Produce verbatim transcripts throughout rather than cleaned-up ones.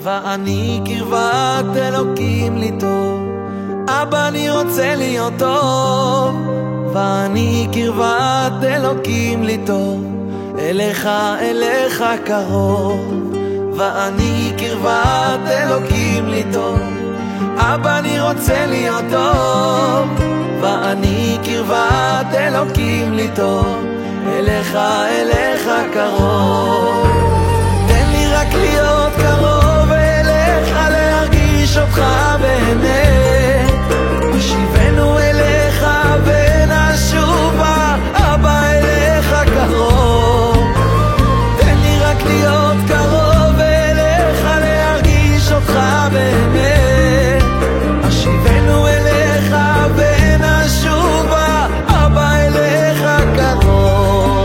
ואני קרבת אלוקים לי טוב. אבא, אני רוצה להיות טוב, ואני קרבת אלוקים לי טוב. אליך, אליך קרוב, ואני קרבת אלוקים לי טוב. אבא, אני רוצה להיות טוב, ואני קרבת אלוקים לי טוב. אליך, אליך קרוב. תן לי רק להיות קרוב אליך, להרגיש אותך באמת. השיבנו אליך ונשובה, אבא, אליך קרוב. תן לי רק להיות קרוב אליך, להרגיש אותך באמת. השיבנו אליך ונשובה, אבא, אליך קרוב.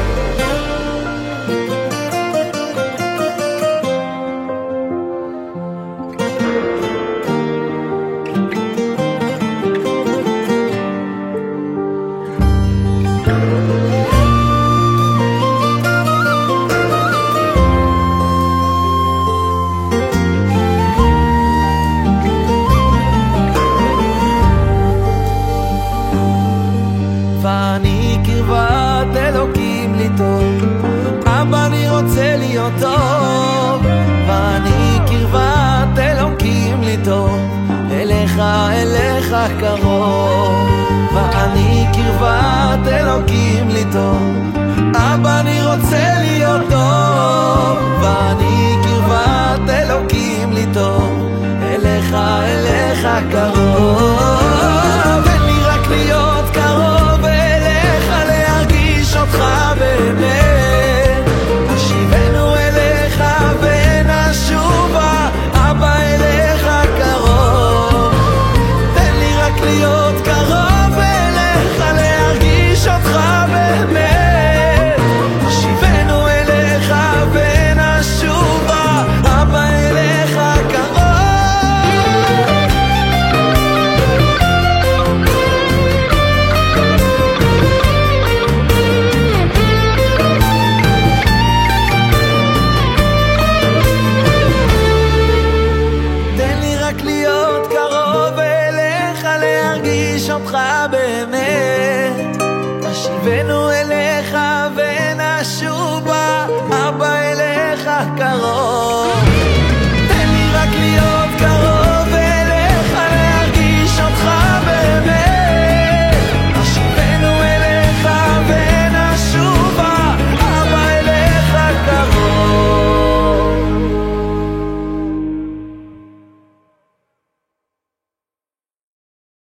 ואני קרבת אלוקים לי טוב. אבא, אני רוצה להיות טוב, ואני קרבת אלוקים לי טוב. אליך, אליך קרוב, ואני קרבת אלוקים לי טוב. אבא, אני רוצה להיות טוב, ואני